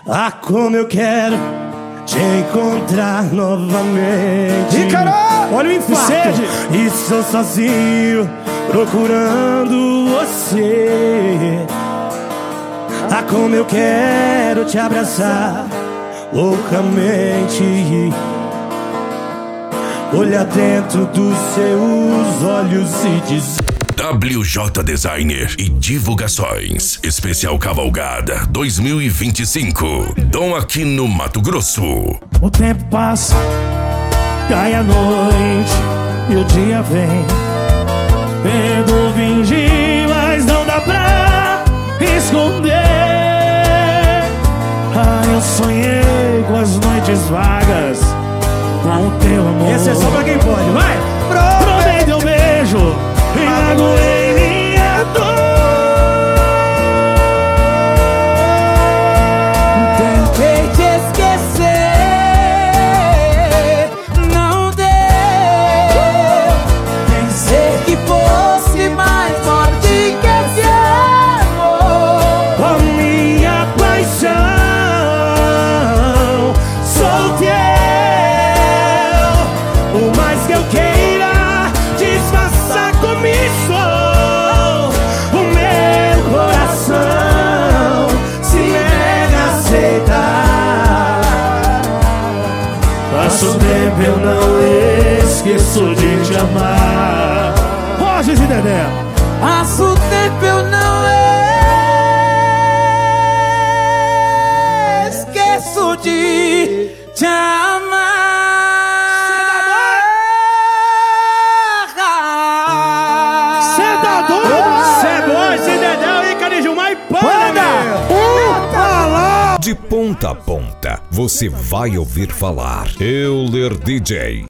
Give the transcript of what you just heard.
Ah, como eu quero te encontrar novamente. E caralho, olha o infarto. E estou sozinho procurando você. Ah, como eu quero te abraçar loucamente. Olhar dentro dos seus olhos e dizer: WJ Designer e Divulgações Especial Cavalgada 2025 Dom Aquino, Mato Grosso. o tempo passa, cai a noite e o dia vem. Tento fingir, mas não dá pra esconder. Ah, eu sonhei com as noites vagas, com o teu amor. Esse é só pra quem pode, vai! Provei teu beijo e magoei minha dor. Tentei te esquecer, não deu. Pensei que fosse mais forte que esse amor. Oh, minha paixão, sou teu. Por mais que eu queira disfarçar como sou, o meu coração se nega a aceitar. Passo o tempo, eu não esqueço de te amar. Rogers e Dedé. Passo o tempo, eu não esqueço de te amar. Cê tá doido? Cê é bom, esse Dedé, Ícaro, Gilmar e Panda. De ponta a ponta, você vai ouvir falar Euler DJ.